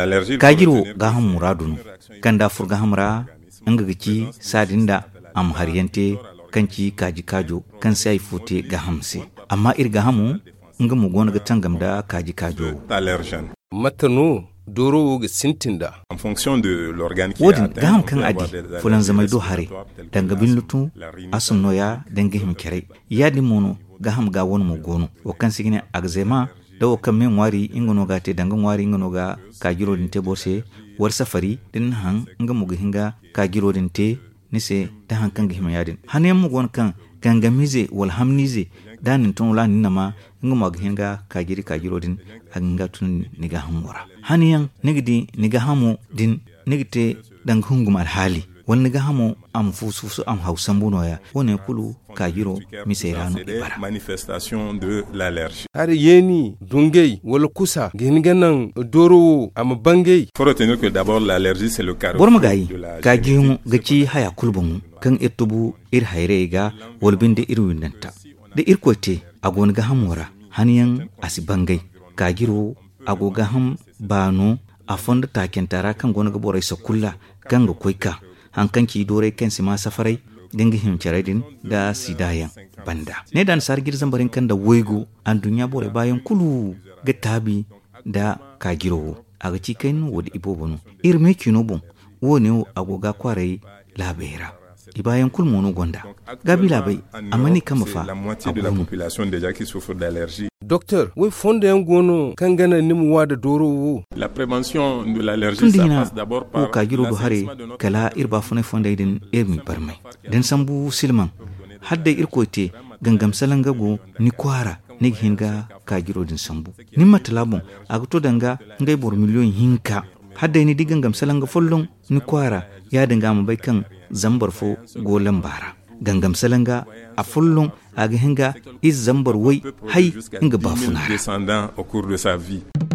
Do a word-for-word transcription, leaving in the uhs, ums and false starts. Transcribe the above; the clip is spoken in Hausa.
kagiro ga ham muradun kanda furga hamra anga gici sadinda am hariyante kanci kaji kajo kan sai fote ga hamse amma irga hamu nga mu gona ga tangam da kaji kajo matanu doro ga sintinda en fonction de l'organe qui wodin ga ham kan adi fulan zamai do hare danga bin lutu asum noya danga him kere yadi mono ga ham ga won mu gono o kan sigine agzema da o kan men wari ingono ga te danga wari ingono ga kajiro din te borse war safari din han nga mu hinga kajiro din te nise da han kan gihima yadin hanen mu gon kan gangamize wal hamnize danin ton la ninama nga mu hinga kajiri kajiro din anga tun niga hamura haniyan nigdi niga hamu din nigte dang hungum al hali wal niga hamu am fususu am hausan bunoya wone kulu kajiro miserano ibara manifestation de l'allergie har yeni dungei wala kusa ginganan doro am bangei faut retenir que d'abord l'allergie c'est le carrefour bor magayi kajimu gaci haya kulbun kan etubu ir hayrega wal binde irwindanta da irkote agon ga hamura haniyan asibangai kagiro agoga ham bano a fonda taken tara kan gona ga borai sakulla kan ga koika hankanki dore kan sima safarai dinga him charadin da sidaya banda ne dan sargir zambarin kan da wego an dunya bore bayan kulu ga tabi da kagiro aga cikin wodi ibobono irme kinobon woni agoga kwarai labera ibayan kulmono gonda gabi labai amani kama fa la moitié de la population déjà qui souffre d'allergie. Docteur, we fonde ngono kangana nimu wada doro wo. La prévention de l'allergie ça passe d'abord par o kagiro do hare kala irba fune fonde din irmi barmai den sambu silman hadde irkote gangam salanga go ni kwara ni hinga kagiro din sambu ni matlabon agto danga ngai bor million hinka hadde ni digangam salanga follon ni kwara ya danga mu bai kan zambar fo golan bara gangam salanga a fullun aga hinga iz zambar wai hai inga bafunara descendant au cours de sa vie.